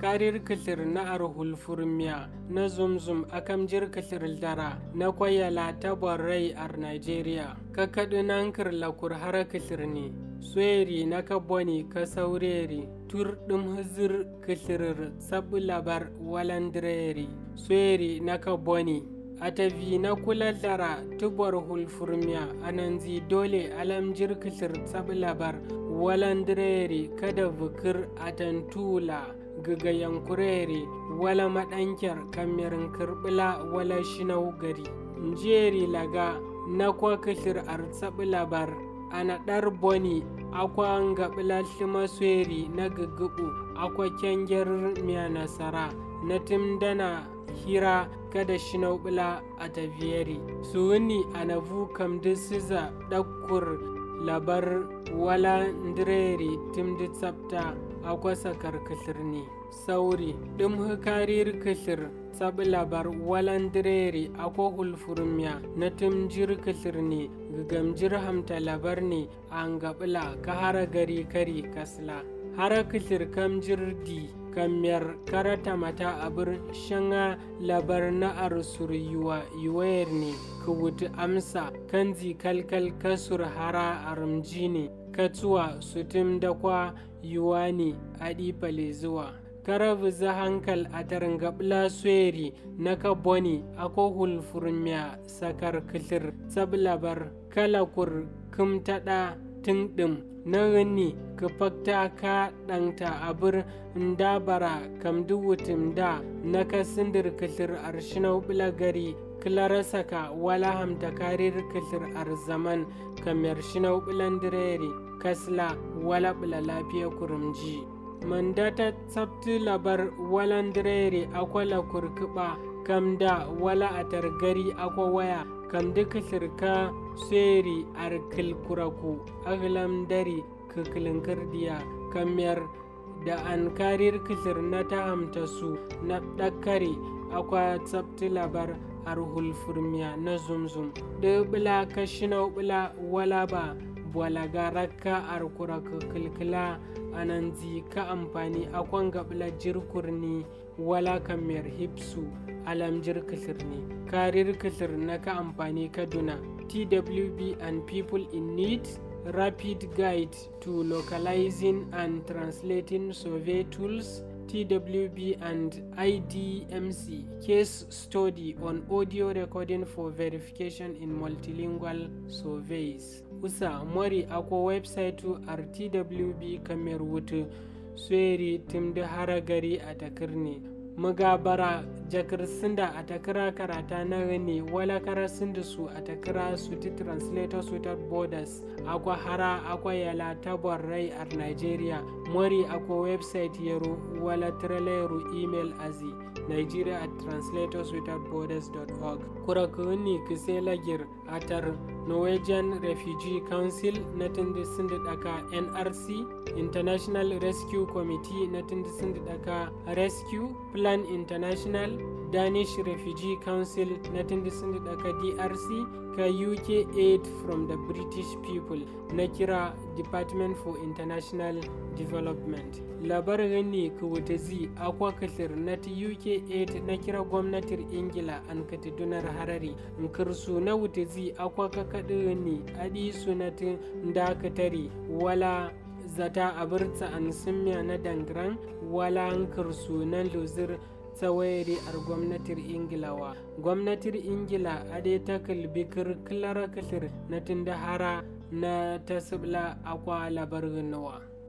karir kithir na arhul furmiya na zumzum akam jir kithir dara na kwayala tabarrai ar Nigeria kakadu nankir lakur hara kithir ne sweri na kaboni ka saureri tur dum hizir kithirir sabu labar walandreri sweri na kaboni atavi na kula dara tubar hulfurmiya ananzi dole alamjir kithir sabu labar walandreri kada vukir atantula gagayen kureri wala maɗankar kamirin kirbila wala shinau gari njeri laga na kwa kithir artsabi labar ana ɗar boni akwa ngabila shimasweri na gugubu akwa kyangir miya nasara na timdana hira kada shinau bila a tafiyari suwuni anavu kamdi siza ɗakkur labar wala ndireri timdi tsabta akwa sakar kithir ne sauri ɗin hukarir kithir sabi labar walandireri akwa hulfurmiya na timjir kithir ne gagamjir hamta labar ne an gabila ka hara gari kari kasla hara kithir kamjir di kamyar karata mata abir shanga labar na arsur yuwayar ne ka wuti amsa kanzi kalkal kasur hara aramji ne katuwa sutim da kwa yuwa ne adi pale zuwa karavu za hankal a tarangabla sweri na kaboni ako hulfurmiya sakar kithir sablabar kalakur kumtada tingdim na gani ka fakta ka ɗanta abir ndabara kamdu wutim da na kasindir kithir arshinau bilagari kilara saka wala hamta karir kithir arzaman kamar shinau bilandireri kasla wala bila lafiya kurumji mandata tsabti labar walandireri akwala kurkuba kamda wala atar gari akwa waya kamdi kithirka sweri arkil kuraku aglam dari kikilinkir diya kamyar da an karir kithir na ta hamta su na ɗakkari akwa tsabti labar arhul furmiya na zumzum da bila kashinau bila wala ba bwalagaraka arkura kilkila ananzi ka amfani akwan gabla jirkurni wala kamar hipsu alam jirkisirni karir kisir na ka amfani kaduna TWB and people in need rapid guide to localizing and translating survey tools TWB and IDMC case study on audio recording for verification in multilingual surveys usa mori akwa website RTWB kamar wutu sweri timda haragari a takirni magabara jakar sinda a takira karata na gani wala kara sinda su a takira su ti translators without borders akwa hara akwa yala tabar rai a Nigeria mori akwa website yaro wala traileru email azi nigeria@translatorswithoutborders.org kurakuni kiselagir atar Norwegian Refugee Council na tindisin daka NRC International Rescue Committee na tindisin daka Rescue Plan International Danish Refugee Council na tindisin daka DRC ka UK Aid from the British People na kira Department for International Development labarin ne ka wuta zi akwa kathir na ta UK Aid na kira gwamnatin Ingila an katidunar harari in kirsu na wuta zi akwa kakaɗin ne adi sunatin dakatari wala zata abirta an simya na dangran wala an kirsu na luzir tsawayari a gwamnatin Ingilawa gwamnatin Ingila ade ta kalbikir kilara kathir na tunda hara na tasibla akwa labarin nawa